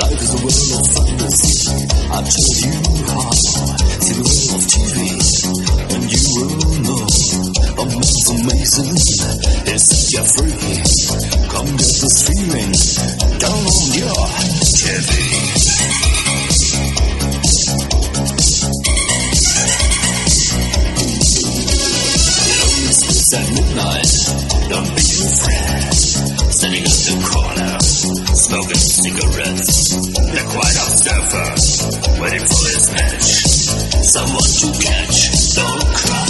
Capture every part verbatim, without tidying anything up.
Life is a world of fantasy. I told you how. See the world of T V, and you will know. A man's amazing. He set you free. Come get this feeling. Down on your T V. At midnight, don't be afraid. Standing at the corner, smoking cigarettes. The quiet observer, waiting for his match. Someone to catch, don't cry.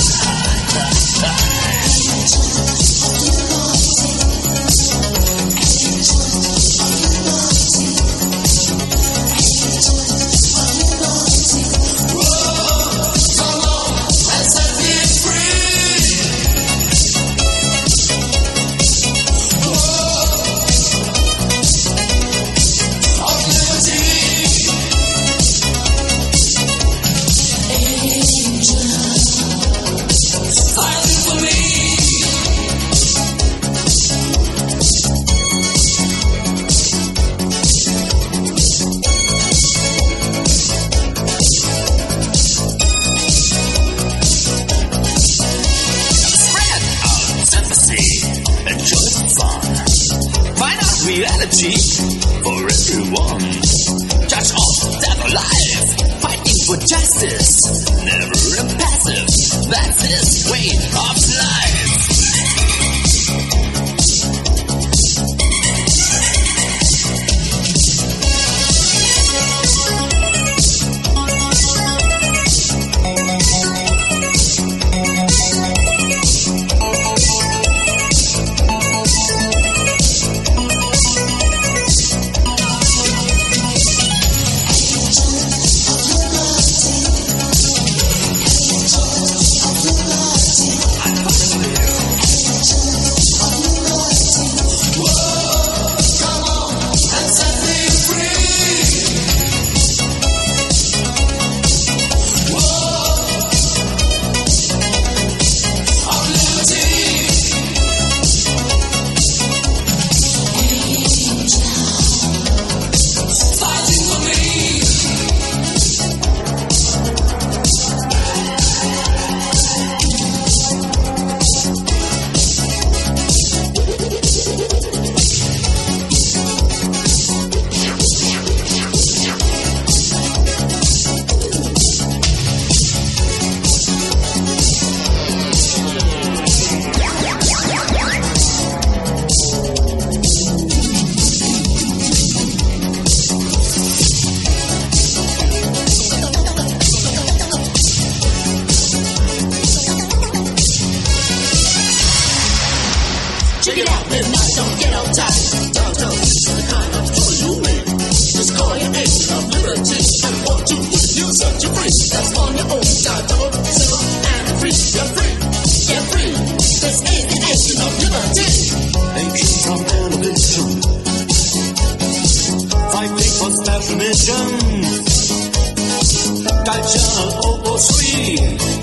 Reality for everyone. Judge of death or life, fighting for justice, never impassive. That's his way of life. Check it out, midnight, don't get on time. Don't tell me the kind of joy you win. Just call your agent of liberty and want to you set you free. That's on your own time, double zero and free. You're free, you're free. This is the agent of liberty. Agent from television, fighting for special missions. Culture over three.